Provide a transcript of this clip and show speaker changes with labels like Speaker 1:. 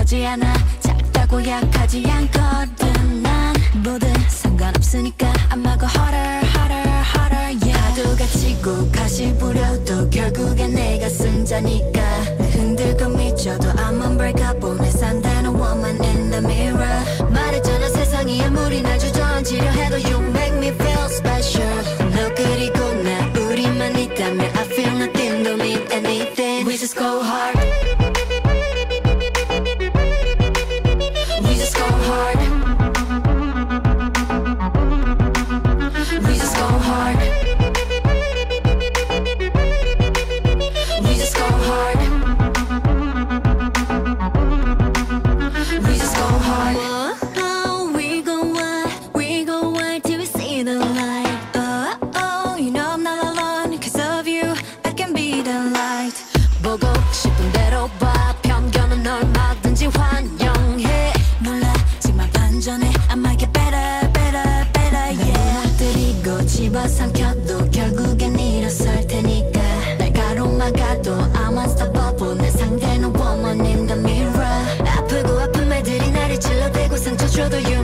Speaker 1: 커지지 않아. 작다고 약하지 않거든. 난 뭐든 상관없으니까 I'm not go harder, harder, harder, yeah. 파도가 치고 가시 부려도 결국엔 내가 승자니까. 흔들고 미쳐도 I'm unbreakable. 내 산다는 woman in the mirror. 말했잖아 세상이 아무리 날 주저앉히려 해도 You make me feel special. 너 그리고 나 우리만 있다면 I feel nothing, don't need anything. We just go hard. We just go hard. We just go hard. We just go hard. We just go hard. Oh, we go wild till we see the light. Oh, you know I'm not alone. Cause of you, I can be the light. 보고 싶은 대로 봐. 편견은 얼마든지 환영해. 놀라지만 반전해. I might get better, better, better, yeah. 무너뜨리고 집어삼켜도 결국엔 일어설 테니까. 날 가로막아도 I'm unstoppable. 내 상대는 woman in the mirror. 아프고 아픈 말들이 나를 찔러대고 상처 줘도 you